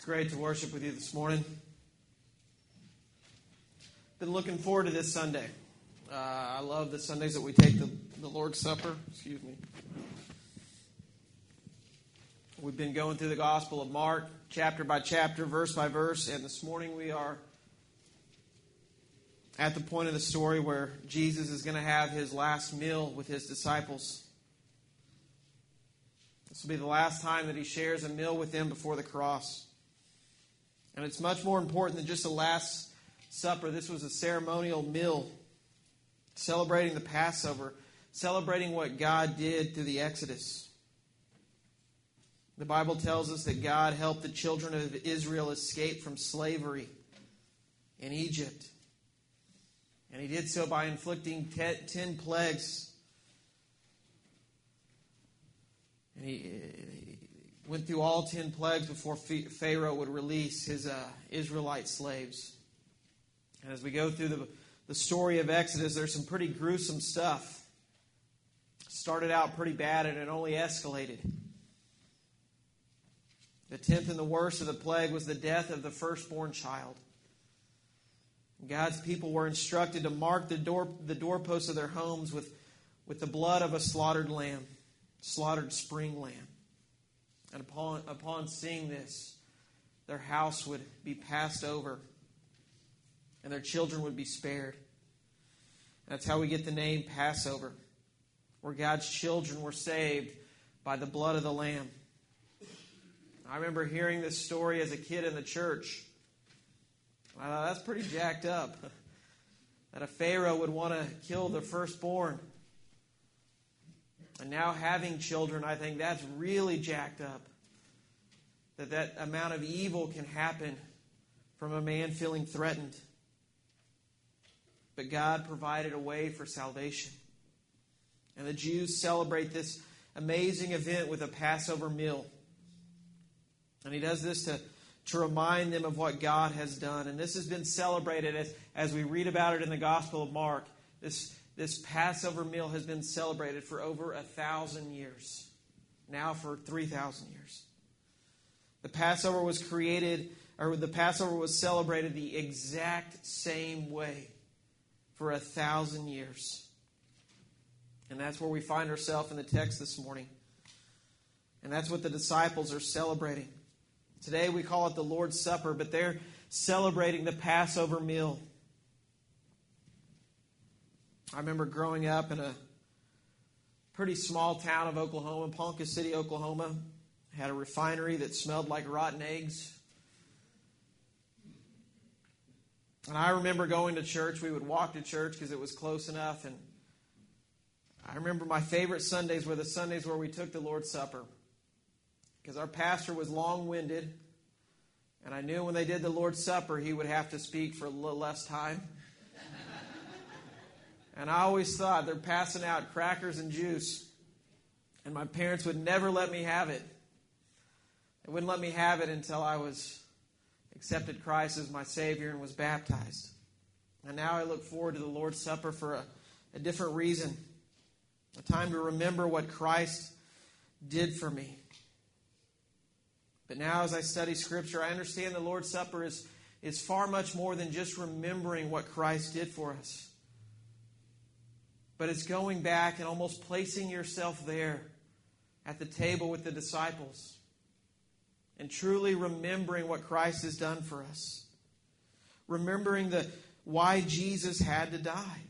Great to worship with you this morning. Been looking forward to this Sunday. I love the Sundays that we take the Lord's Supper. Excuse me. We've been going through the Gospel of Mark, chapter by chapter, verse by verse, and this morning we are at the point of the story where Jesus is going to have his last meal with his disciples. This will be the last time that he shares a meal with them before the cross. And it's much more important than just a Last Supper. This was a ceremonial meal celebrating the Passover, celebrating what God did through the Exodus. The Bible tells us that God helped the children of Israel escape from slavery in Egypt. And he did so by inflicting 10 plagues. And he went through all 10 plagues before Pharaoh would release his Israelite slaves. And as we go through the story of Exodus, there's some pretty gruesome stuff. It started out pretty bad and it only escalated. The 10th and the worst of the plague was the death of the firstborn child. God's people were instructed to mark the doorposts of their homes with the blood of a slaughtered lamb, slaughtered spring lamb. And upon seeing this, their house would be passed over and their children would be spared. That's how we get the name Passover, where God's children were saved by the blood of the lamb. I remember hearing this story as a kid in the church. I thought, that's pretty jacked up. That a Pharaoh would want to kill the firstborn. And now having children, I think that's really jacked up. That amount of evil can happen from a man feeling threatened. But God provided a way for salvation. And the Jews celebrate this amazing event with a Passover meal. And he does this to remind them of what God has done. And this has been celebrated as we read about it in the Gospel of Mark. This Passover meal has been celebrated for over 1,000 years. Now for 3,000 years. The Passover was celebrated the exact same way for 1,000 years. And that's where we find ourselves in the text this morning. And that's what the disciples are celebrating. Today we call it the Lord's Supper, but they're celebrating the Passover meal. I remember growing up in a pretty small town of Oklahoma, Ponca City, Oklahoma. Had a refinery that smelled like rotten eggs. And I remember going to church. We would walk to church because it was close enough. And I remember my favorite Sundays were the Sundays where we took the Lord's Supper. Because our pastor was long-winded. And I knew when they did the Lord's Supper, he would have to speak for a little less time. And I always thought they're passing out crackers and juice. And my parents would never let me have it. They wouldn't let me have it until I accepted Christ as my Savior and was baptized. And now I look forward to the Lord's Supper for a different reason. A time to remember what Christ did for me. But now as I study Scripture, I understand the Lord's Supper is far much more than just remembering what Christ did for us. But it's going back and almost placing yourself there at the table with the disciples. And truly remembering what Christ has done for us. Remembering why Jesus had to die.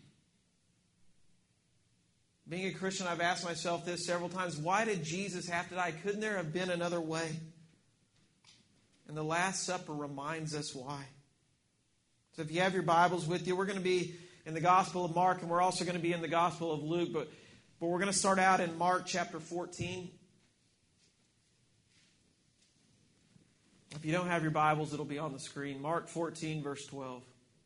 Being a Christian, I've asked myself this several times. Why did Jesus have to die? Couldn't there have been another way? And the Last Supper reminds us why. So if you have your Bibles with you, we're going to be in the Gospel of Mark, and we're also going to be in the Gospel of Luke. But we're going to start out in Mark chapter 14. If you don't have your Bibles, it'll be on the screen. Mark 14, verse 12.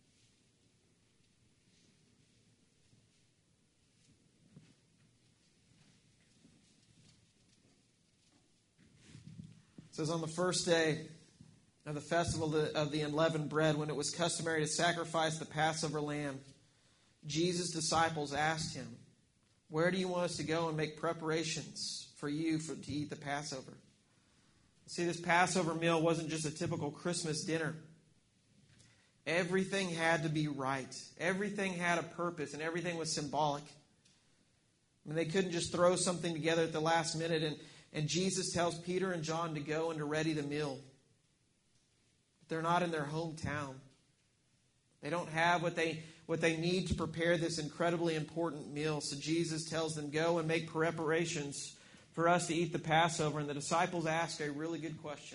It says, on the first day of the festival of the unleavened bread, when it was customary to sacrifice the Passover lamb, Jesus' disciples asked him, "Where do you want us to go and make preparations for you to eat the Passover?" See, this Passover meal wasn't just a typical Christmas dinner. Everything had to be right. Everything had a purpose, and everything was symbolic. I mean, they couldn't just throw something together at the last minute, and Jesus tells Peter and John to go and to ready the meal. But they're not in their hometown. They don't have what they need to prepare this incredibly important meal. So Jesus tells them, go and make preparations for us to eat the Passover. And the disciples ask a really good question.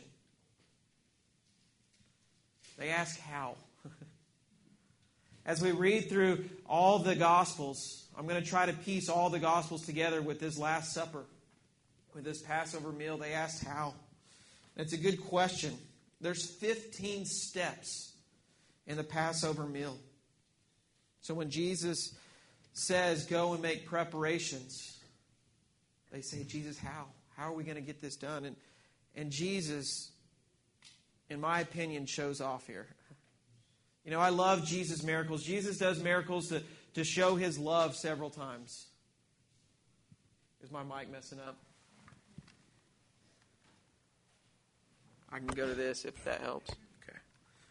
They ask how. As we read through all the Gospels, I'm going to try to piece all the Gospels together with this Last Supper, with this Passover meal. They asked how. It's a good question. There's 15 steps in the Passover meal. So when Jesus says, go and make preparations, they say, Jesus, how? How are we going to get this done? And Jesus, in my opinion, shows off here. You know, I love Jesus' miracles. Jesus does miracles to show His love several times. Is my mic messing up? I can go to this if that helps. Okay.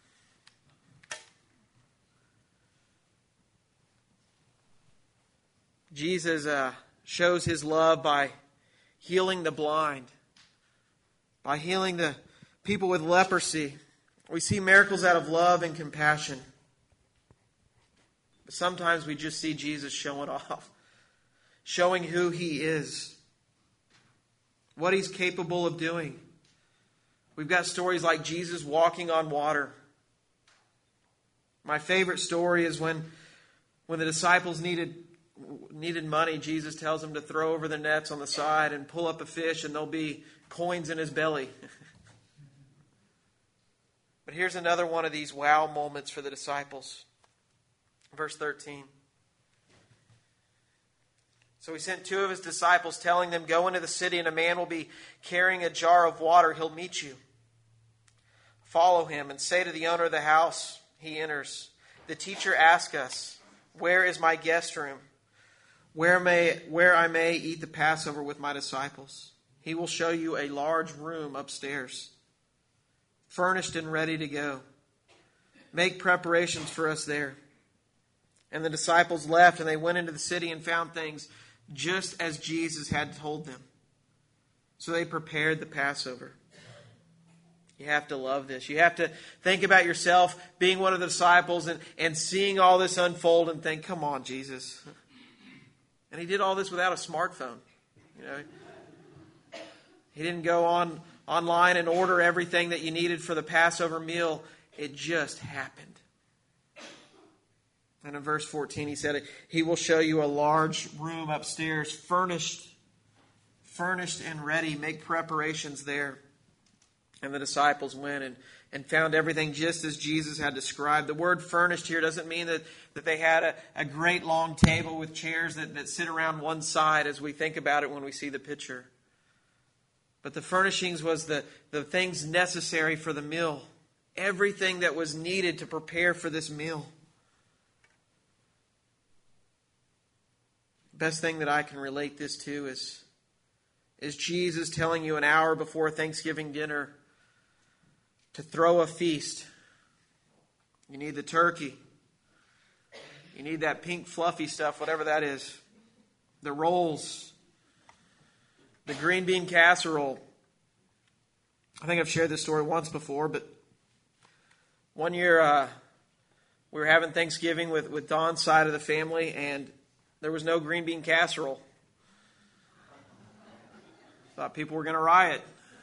Jesus shows His love by healing the blind, by healing the people with leprosy. We see miracles out of love and compassion. But sometimes we just see Jesus showing off, showing who He is, what He's capable of doing. We've got stories like Jesus walking on water. My favorite story is when the disciples needed money, Jesus tells them to throw over the nets on the side and pull up a fish, and there'll be coins in his belly. But here's another one of these wow moments for the disciples. Verse 13. So He sent 2 of His disciples, telling them, go into the city, and a man will be carrying a jar of water. He'll meet you. Follow him and say to the owner of the house, he enters, the teacher asks us, where is my guest room, where I may eat the Passover with my disciples? He will show you a large room upstairs, furnished and ready to go. Make preparations for us there. And the disciples left, and they went into the city and found things just as Jesus had told them. So they prepared the Passover. You have to love this. You have to think about yourself being one of the disciples and seeing all this unfold and think, come on, Jesus. And He did all this without a smartphone. You know, He didn't go online and order everything that you needed for the Passover meal. It just happened. And in verse 14, He said, He will show you a large room upstairs, furnished and ready. Make preparations there. And the disciples went and found everything just as Jesus had described. The word furnished here doesn't mean that they had a great long table with chairs that sit around one side as we think about it when we see the picture. But the furnishings was the things necessary for the meal. Everything that was needed to prepare for this meal. The best thing that I can relate this to is Jesus telling you an hour before Thanksgiving dinner to throw a feast. You need the turkey. You need that pink fluffy stuff, whatever that is. The rolls. The green bean casserole. I think I've shared this story once before, but one year we were having Thanksgiving with Don's side of the family, and there was no green bean casserole. Thought people were going to riot.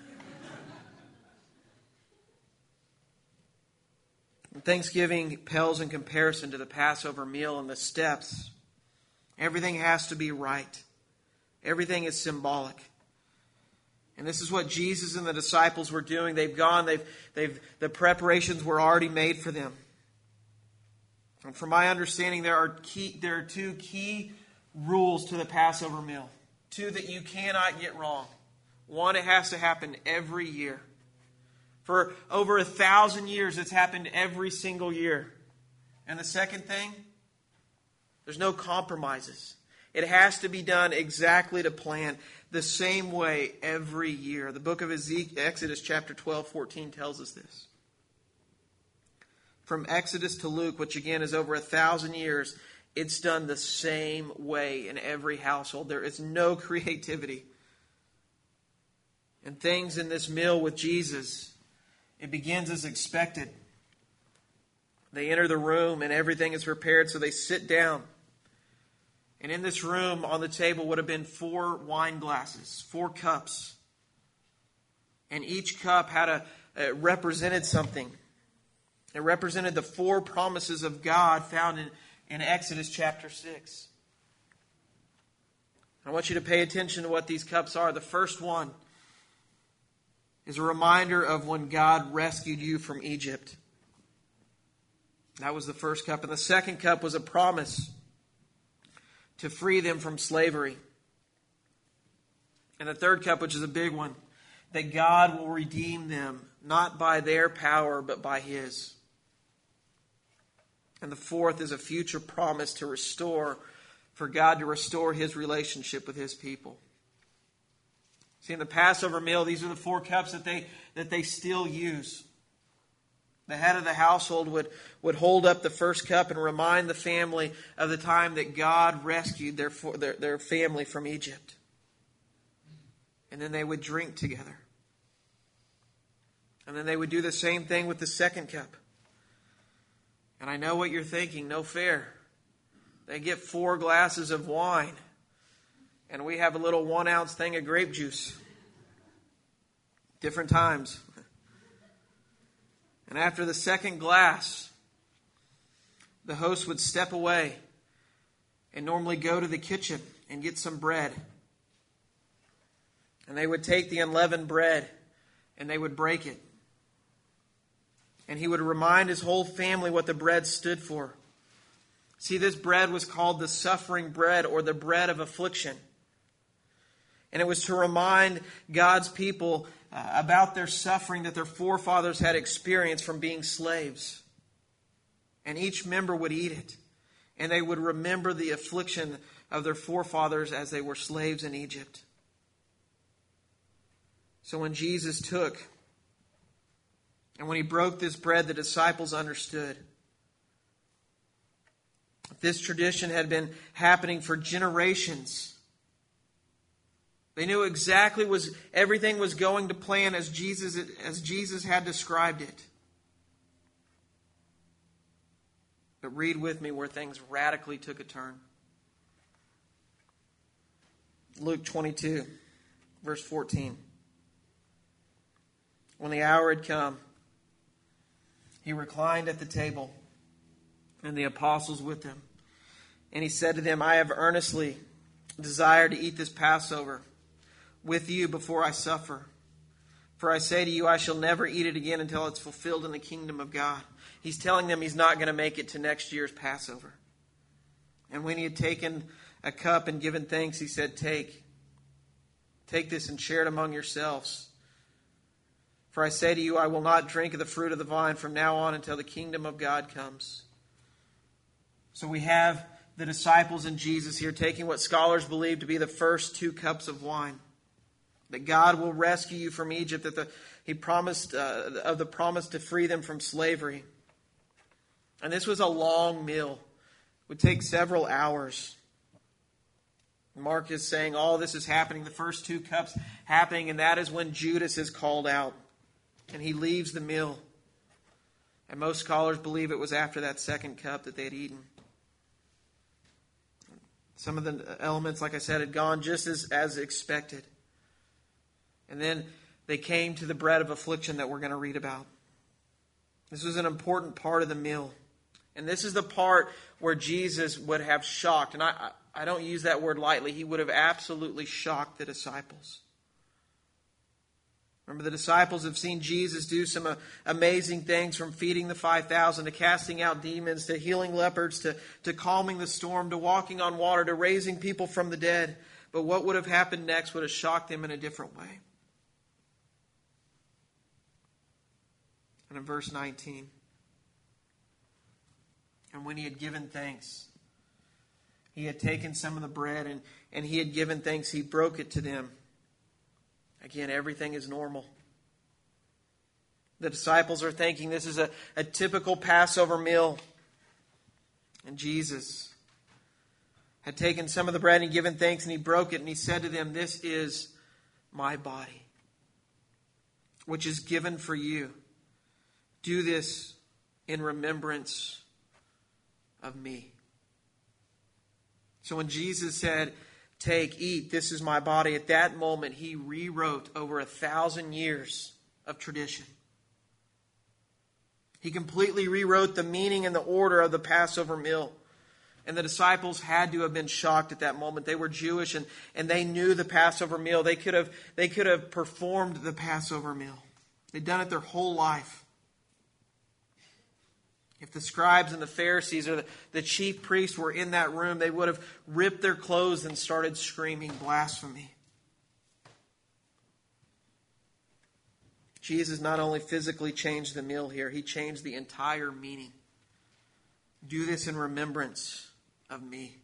Thanksgiving pales in comparison to the Passover meal and the steps. Everything has to be right. Everything is symbolic. And this is what Jesus and the disciples were doing. They've gone, the preparations were already made for them. And from my understanding, there are 2 key rules to the Passover meal. 2 that you cannot get wrong. 1, it has to happen every year. For over 1,000 years, it's happened every single year. And the second thing, there's no compromises. It has to be done exactly to plan, the same way every year. The book of Exodus chapter 12:14 tells us this. From Exodus to Luke, which again is over 1,000 years, it's done the same way in every household. There is no creativity. And things in this meal with Jesus, it begins as expected. They enter the room and everything is prepared, so they sit down. And in this room, on the table, would have been 4 wine glasses, 4 cups. And each cup had represented something. It represented the 4 promises of God found in Exodus chapter 6. I want you to pay attention to what these cups are. The first one is a reminder of when God rescued you from Egypt. That was the first cup. And the second cup was a promise to free them from slavery. And the third cup, which is a big one, that God will redeem them, not by their power, but by His. And the fourth is a future promise to restore, for God to restore His relationship with His people. See, in the Passover meal, these are the 4 cups that they still use. The head of the household would hold up the first cup and remind the family of the time that God rescued their family from Egypt. And then they would drink together. And then they would do the same thing with the second cup. And I know what you're thinking, no fair. They get 4 glasses of wine. And we have a little 1-ounce thing of grape juice. Different times. And after the second glass, the host would step away and normally go to the kitchen and get some bread. And they would take the unleavened bread and they would break it. And he would remind his whole family what the bread stood for. See, this bread was called the suffering bread, or the bread of affliction. And it was to remind God's people about their suffering that their forefathers had experienced from being slaves. And each member would eat it. And they would remember the affliction of their forefathers as they were slaves in Egypt. So when Jesus took, and when he broke this bread, the disciples understood. This tradition had been happening for generations. They knew exactly everything was going to plan as Jesus had described it. But read with me where things radically took a turn. Luke 22, verse 14. When the hour had come, he reclined at the table, and the apostles with him. And he said to them, I have earnestly desired to eat this Passover with you before I suffer. For I say to you, I shall never eat it again until it's fulfilled in the kingdom of God. He's telling them he's not going to make it to next year's Passover. And when he had taken a cup and given thanks, he said, Take this and share it among yourselves. For I say to you, I will not drink of the fruit of the vine from now on until the kingdom of God comes. So we have the disciples and Jesus here taking what scholars believe to be the first 2 cups of wine. That God will rescue you from Egypt, that he promised of the promise to free them from slavery. And this was a long meal. It would take several hours. Mark is saying all this is happening, the first 2 cups happening, and that is when Judas is called out. And he leaves the meal. And most scholars believe it was after that second cup that they had eaten. Some of the elements, like I said, had gone just as expected. And then they came to the bread of affliction that we're going to read about. This was an important part of the meal. And this is the part where Jesus would have shocked. And I don't use that word lightly. He would have absolutely shocked the disciples. Remember, the disciples have seen Jesus do some amazing things, from feeding the 5,000 to casting out demons to healing leopards to calming the storm to walking on water to raising people from the dead. But what would have happened next would have shocked them in a different way. And in verse 19, and when he had given thanks He had taken some of the bread and he had given thanks. He broke it to them. Again, everything is normal. The disciples are thinking this is a typical Passover meal. And Jesus had taken some of the bread and given thanks, and he broke it, and he said to them, "This is my body, which is given for you. Do this in remembrance of me." So when Jesus said, "Take, eat, this is my body," at that moment he rewrote over 1,000 years of tradition. He completely rewrote the meaning and the order of the Passover meal. And the disciples had to have been shocked at that moment. They were Jewish and they knew the Passover meal. They could have performed the Passover meal. They'd done it their whole life. If the scribes and the Pharisees or the chief priests were in that room, they would have ripped their clothes and started screaming blasphemy. Jesus not only physically changed the meal here, he changed the entire meaning. Do this in remembrance of me.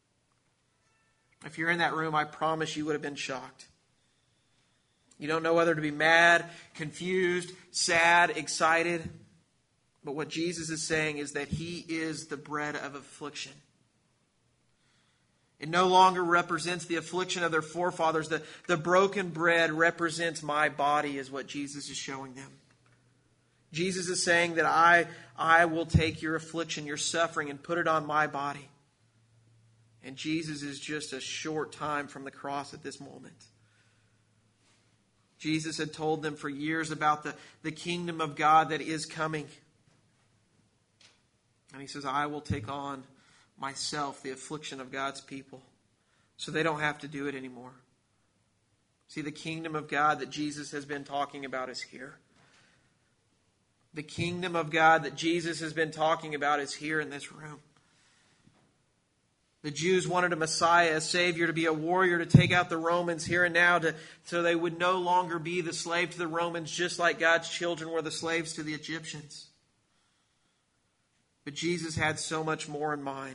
If you're in that room, I promise you would have been shocked. You don't know whether to be mad, confused, sad, excited. But what Jesus is saying is that he is the bread of affliction. It no longer represents the affliction of their forefathers. The broken bread represents my body, is what Jesus is showing them. Jesus is saying that I will take your affliction, your suffering, and put it on my body. And Jesus is just a short time from the cross at this moment. Jesus had told them for years about the kingdom of God that is coming. And he says, I will take on myself the affliction of God's people, so they don't have to do it anymore. See, the kingdom of God that Jesus has been talking about is here. The kingdom of God that Jesus has been talking about is here in this room. The Jews wanted a Messiah, a Savior, to be a warrior, to take out the Romans here and now, so they would no longer be the slave to the Romans, just like God's children were the slaves to the Egyptians. But Jesus had so much more in mind.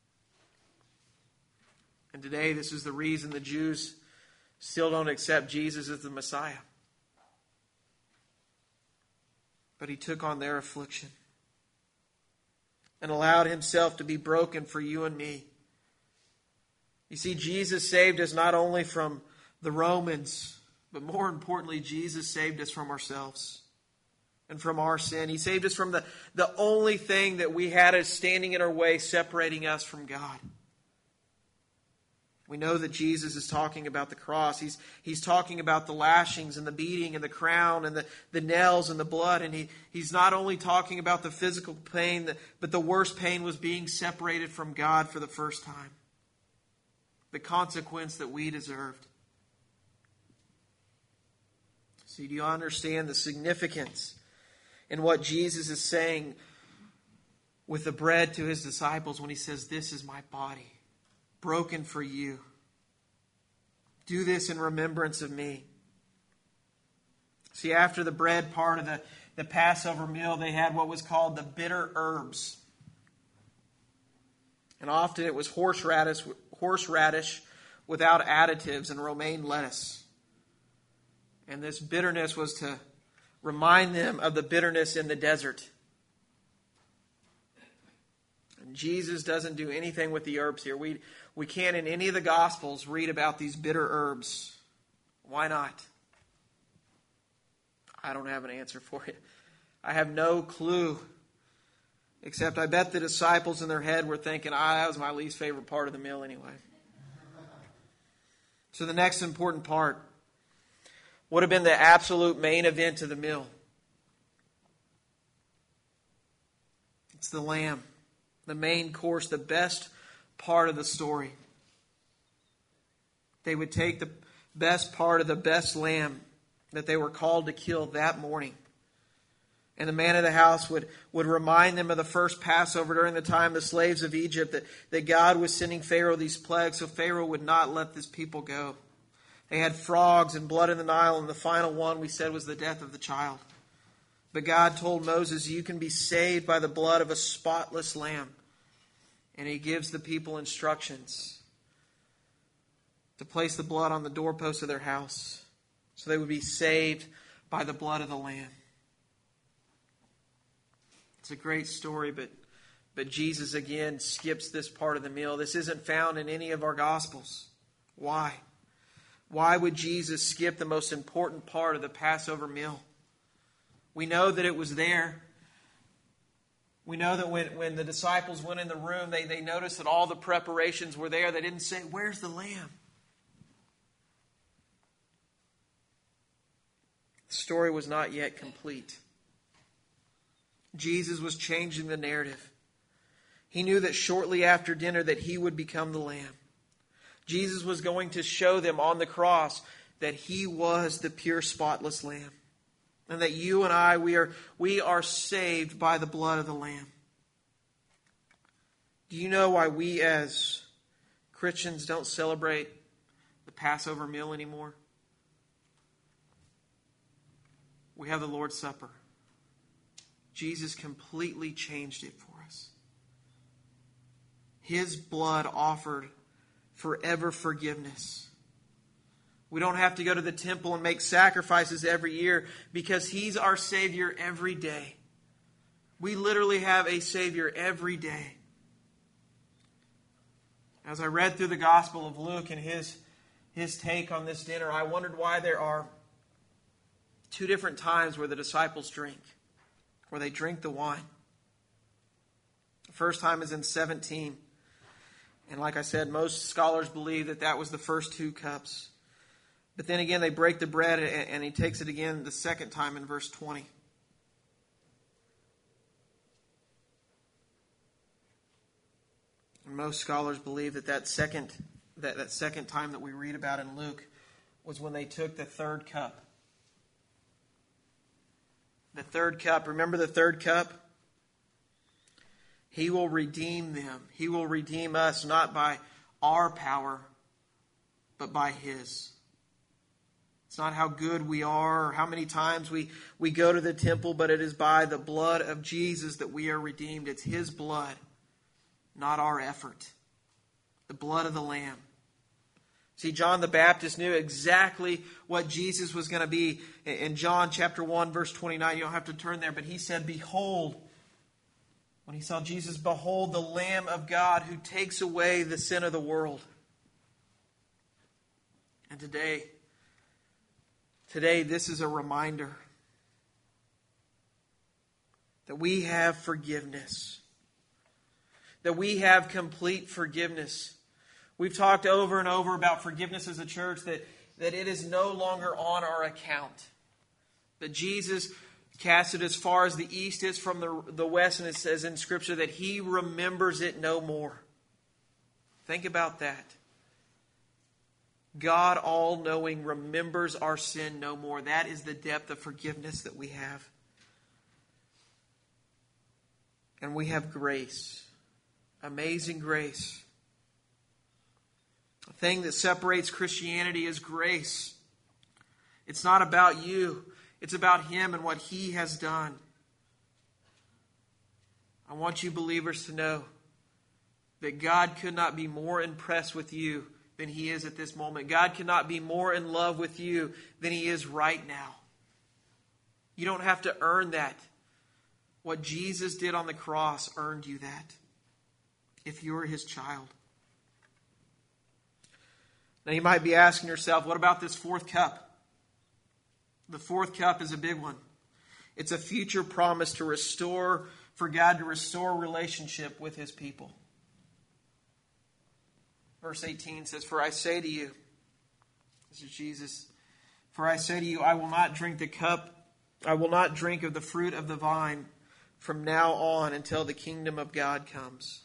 And today, this is the reason the Jews still don't accept Jesus as the Messiah. But he took on their affliction and allowed himself to be broken for you and me. You see, Jesus saved us not only from the Romans, but more importantly, Jesus saved us from ourselves and from our sin. He saved us from the only thing that we had as standing in our way, separating us from God. We know that Jesus is talking about the cross. He's talking about the lashings and the beating and the crown and the nails and the blood. And he's not only talking about the physical pain, but the worst pain was being separated from God for the first time. The consequence that we deserved. See, do you understand the significance in what Jesus is saying with the bread to his disciples when he says, "This is my body, broken for you. Do this in remembrance of me." See, after the bread part of the Passover meal, they had what was called the bitter herbs. And often it was horseradish without additives and romaine lettuce. And this bitterness was to remind them of the bitterness in the desert. And Jesus doesn't do anything with the herbs here. We can't in any of the Gospels read about these bitter herbs. Why not? I don't have an answer for you. I have no clue. Except I bet the disciples in their head were thinking, that was my least favorite part of the meal anyway. So the next important part would have been the absolute main event of the meal. It's the lamb, the main course, the best part of the story. They would take the best part of the best lamb that they were called to kill that morning. And the man of the house would remind them of the first Passover during the time of the slaves of Egypt, that God was sending Pharaoh these plagues, so Pharaoh would not let this people go. They had frogs and blood in the Nile, and the final one we said was the death of the child. But God told Moses, you can be saved by the blood of a spotless lamb. And he gives the people instructions to place the blood on the doorposts of their house so they would be saved by the blood of the Lamb. It's a great story, but Jesus again skips this part of the meal. This isn't found in any of our Gospels. Why? Why would Jesus skip the most important part of the Passover meal? We know that it was there. We know that when the disciples went in the room, they noticed that all the preparations were there. They didn't say, "Where's the lamb?" The story was not yet complete. Jesus was changing the narrative. He knew that shortly after dinner that he would become the lamb. Jesus was going to show them on the cross that he was the pure, spotless lamb. And that you and I, we are saved by the blood of the Lamb. Do you know why we as Christians don't celebrate the Passover meal anymore? We have the Lord's Supper. Jesus completely changed it for us. His blood offered forever forgiveness. We don't have to go to the temple and make sacrifices every year because He's our Savior every day. We literally have a Savior every day. As I read through the Gospel of Luke and his take on this dinner, I wondered why there are two different times where the disciples drink, where they drink the wine. The first time is in 17. And like I said, most scholars believe that was the first 2 cups. But then again, they break the bread, and he takes it again the second time in verse 20. And most scholars believe that second time that we read about in Luke was when they took the third cup. The third cup, remember the third cup? He will redeem them. He will redeem us not by our power, but by His. It's not how good we are or how many times we go to the temple, but it is by the blood of Jesus that we are redeemed. It's His blood, not our effort. The blood of the Lamb. See, John the Baptist knew exactly what Jesus was going to be. In John chapter 1, verse 29, you don't have to turn there, but he said, "Behold," when he saw Jesus, "behold the Lamb of God who takes away the sin of the world." And today, this is a reminder that we have forgiveness. That we have complete forgiveness. We've talked over and over about forgiveness as a church, that it is no longer on our account. That Jesus cast it as far as the east is from the west, and it says in Scripture that He remembers it no more. Think about that. God, all-knowing, remembers our sin no more. That is the depth of forgiveness that we have. And we have grace. Amazing grace. The thing that separates Christianity is grace. It's not about you. It's about Him and what He has done. I want you believers to know that God could not be more impressed with you than He is at this moment. God cannot be more in love with you than He is right now. You don't have to earn that. What Jesus did on the cross earned you that, if you were His child. Now you might be asking yourself, what about this fourth cup? The fourth cup is a big one. It's a future promise for God to restore relationship with His people. Verse 18 says, "For I say to you," this is Jesus, "For I say to you, I will not drink of the fruit of the vine from now on until the kingdom of God comes."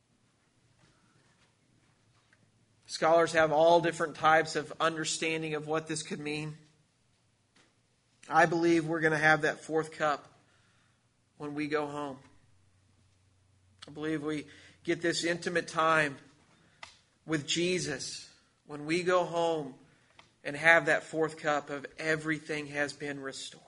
Scholars have all different types of understanding of what this could mean. I believe we're going to have that fourth cup when we go home. I believe we get this intimate time with Jesus when we go home and have that fourth cup of everything has been restored.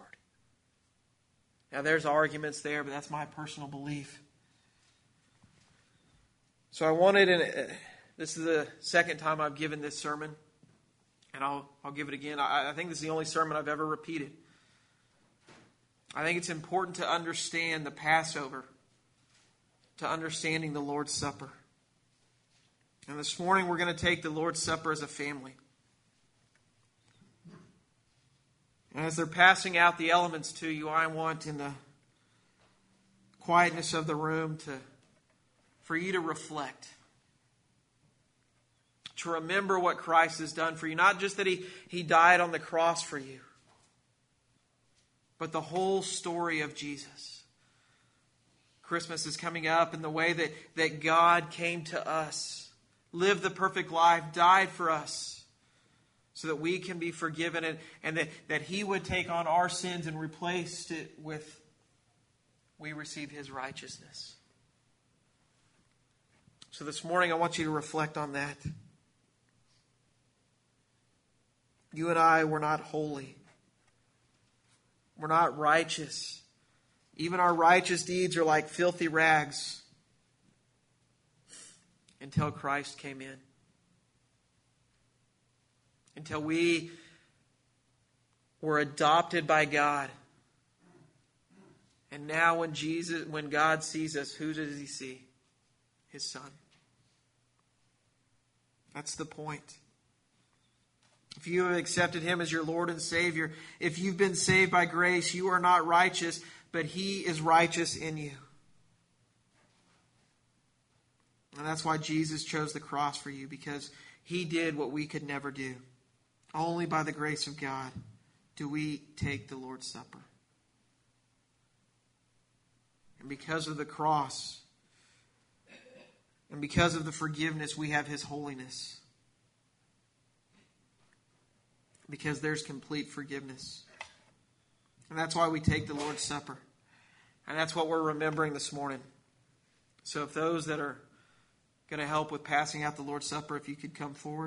Now there's arguments there, but that's my personal belief. So I wanted, and this is the second time I've given this sermon, and I'll give it again. I think this is the only sermon I've ever repeated. I think it's important to understand the Passover, to understanding the Lord's Supper. And this morning we're going to take the Lord's Supper as a family. And as they're passing out the elements to you, I want in the quietness of the room for you to reflect. To remember what Christ has done for you. Not just that He died on the cross for you, but the whole story of Jesus. Christmas is coming up, and the way that God came to us, lived the perfect life, died for us, so that we can be forgiven, and that He would take on our sins and replace it with, we receive His righteousness. So this morning I want you to reflect on that. You and I were not holy. We're not righteous. Even our righteous deeds are like filthy rags until Christ came in. Until we were adopted by God. And now when God sees us, who does He see? His Son. That's the point. If you have accepted Him as your Lord and Savior, if you've been saved by grace, you are not righteous, but He is righteous in you. And that's why Jesus chose the cross for you, because He did what we could never do. Only by the grace of God do we take the Lord's Supper. And because of the cross, and because of the forgiveness, we have His holiness. Because there's complete forgiveness. And that's why we take the Lord's Supper. And that's what we're remembering this morning. So if those that are going to help with passing out the Lord's Supper, if you could come forward.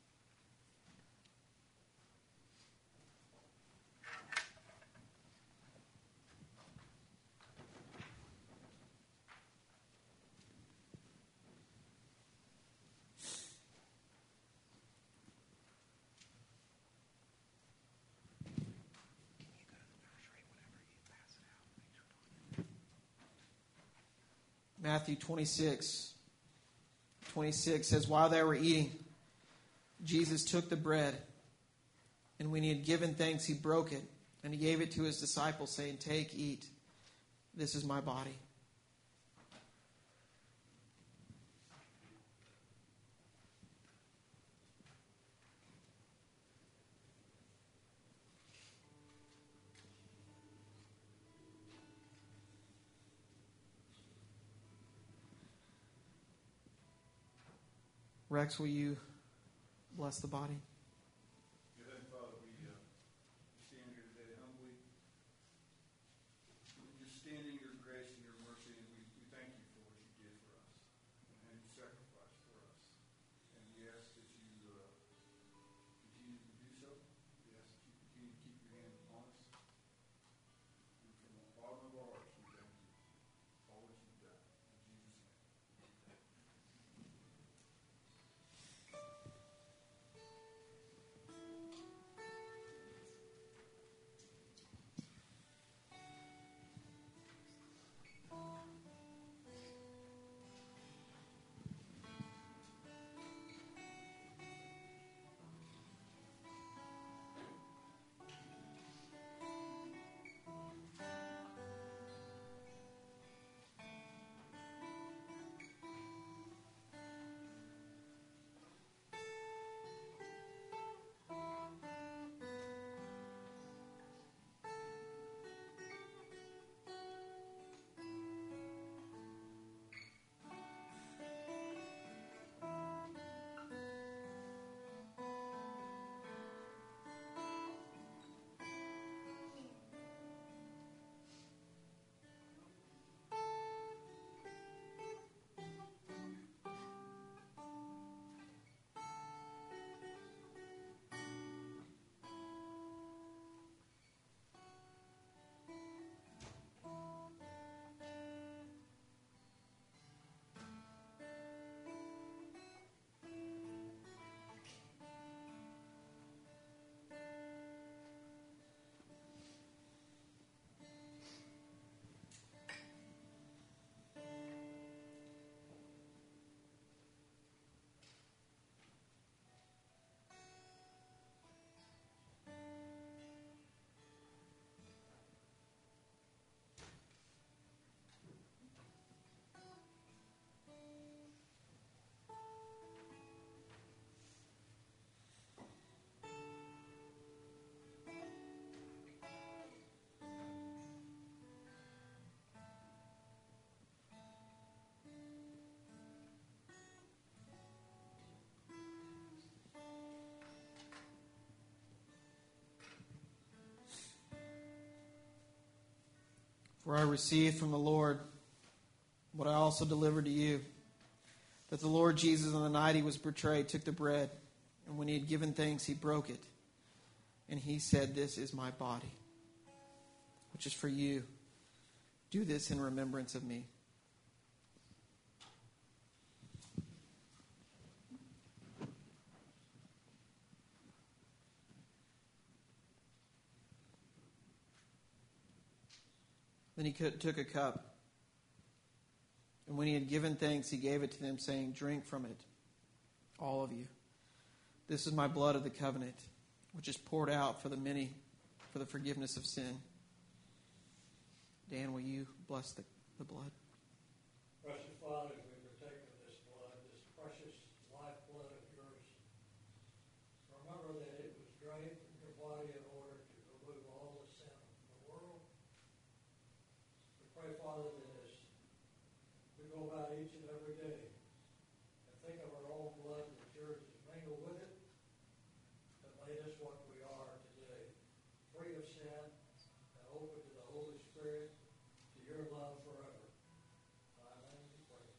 Matthew 26 says, while they were eating, Jesus took the bread, and when He had given thanks, He broke it, and He gave it to His disciples, saying, take, eat, this is my body. Rex, will you bless the body? Heavenly Father, we stand here today humbly. We just stand in your grace and your mercy, and we thank you for what you did for us and how you sacrificed for us. And we ask that you continue to do so. We ask that you continue to keep your hand upon us. And from the bottom of our hearts, we thank you for all that you've done. In Jesus' name. For I received from the Lord what I also delivered to you, that the Lord Jesus, on the night he was betrayed, took the bread, and when he had given thanks, he broke it. And he said, "This is my body, which is for you. Do this in remembrance of me." Then he took a cup, and when he had given thanks, he gave it to them, saying, "Drink from it, all of you. This is my blood of the covenant, which is poured out for the many for the forgiveness of sin." Dan, will you bless the blood? Precious Father, as we partake of this blood, this precious lifeblood of yours, remember that it was drained from your body in order to remove all the sin from the world. We pray, Father, that as we go about each and every day and think of our own blood, that yours is mingled with it, that made us what we are today, free of sin and open to the Holy Spirit, to your love forever. Amen. We pray.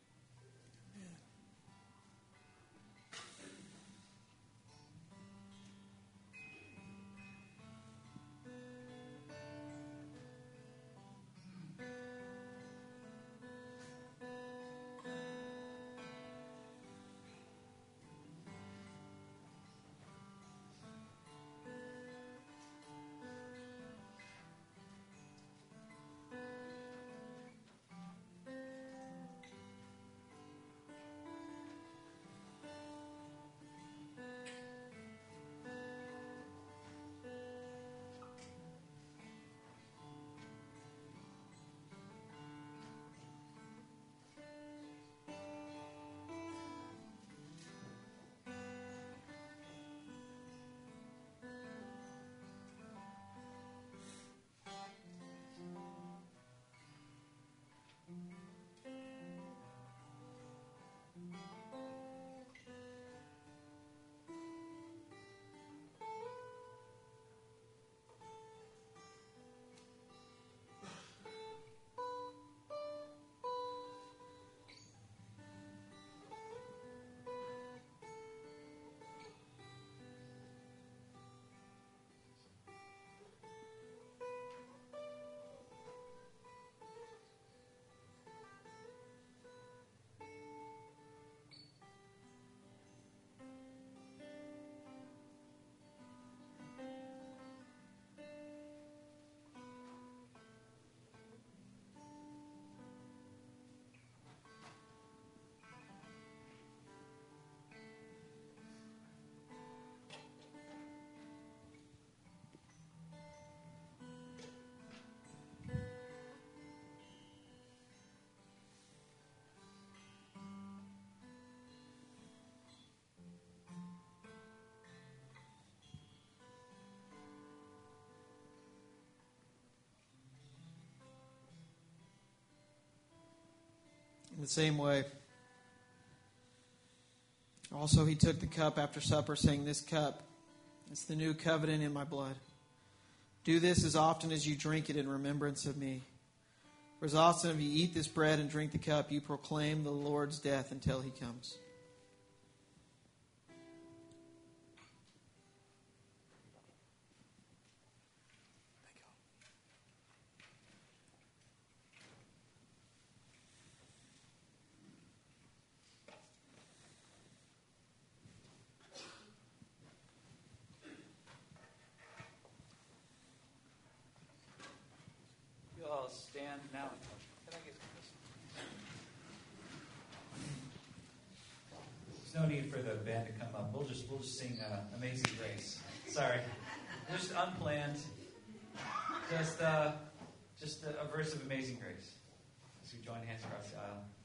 In the same way, also he took the cup after supper, saying, "This cup is the new covenant in my blood. Do this as often as you drink it in remembrance of me. For as often as you eat this bread and drink the cup, you proclaim the Lord's death until he comes." I'll stand now. Can I get this? There's no need for the band to come up. We'll just sing "Amazing Grace." Sorry, just unplanned. Just a verse of "Amazing Grace" as we join hands across the aisle.